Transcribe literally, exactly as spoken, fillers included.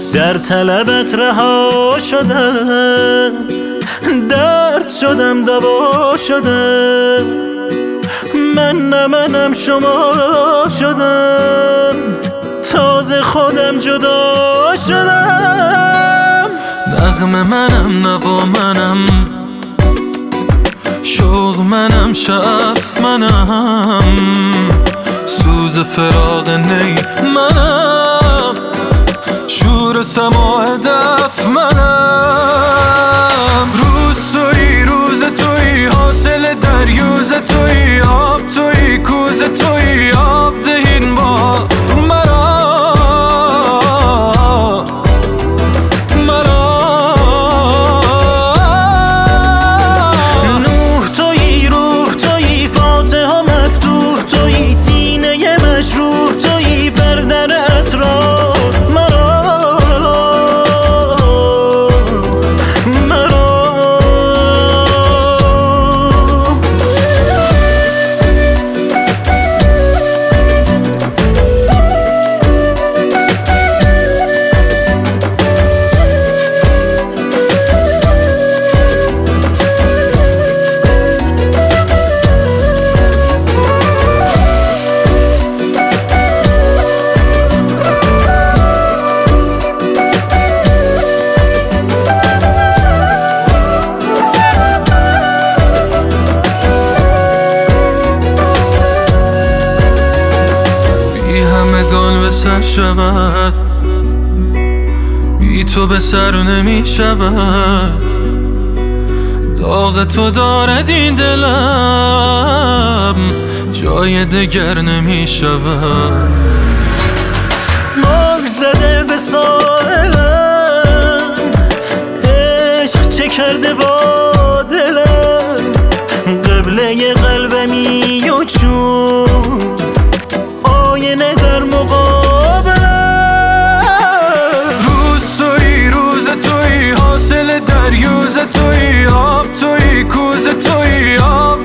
در طلبت رها شدم، درد شدم دوا شدم، من نه منم شما شدم، تازه خودم جدا شدم. نغمه منم نوا منم، شوق منم شعف منم، سوز فراق نی منم، شور سماع دف منم. روز توی روز توی حاصل دریوز توی، آب توی کوز توی، آب دهین با مرا نوح توی روح توی فاتح و مفتوح توی، سینه مجروح توی بر در اسرار مرا مرا. همگان به سر شود، بی تو به سر نمی شود، داغ تو دارد این دلم، جای دگر نمی شود. مار زده به ساحلم، عشق چه کرده با دلم، قبله قلبمی و چون آینه در مقابلم. روز توی روز توی حاصل دریوز توی، آب توی کوز توی، آب